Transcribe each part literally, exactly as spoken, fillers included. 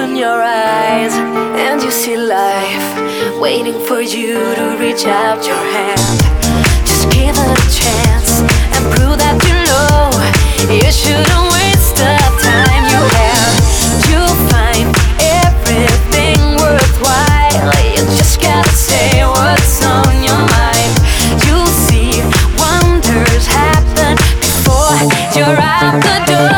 open your eyes and you see life waiting for you to reach out your hand. Just give it a chance and prove that you know you shouldn't waste the time you have. You'll find everything worthwhile. You just gotta say what's on your mind. You'll see wonders happen before you're out the door.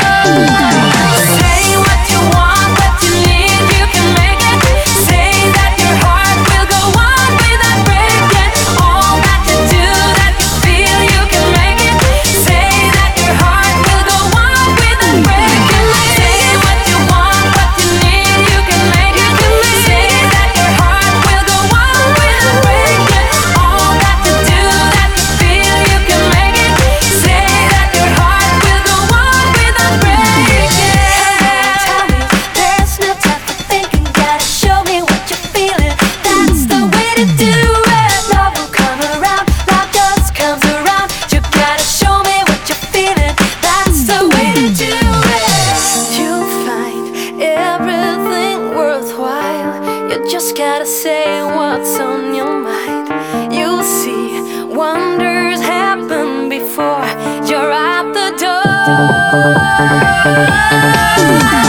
Just gotta say what's on your mind. You'll see wonders happen before you're out the door.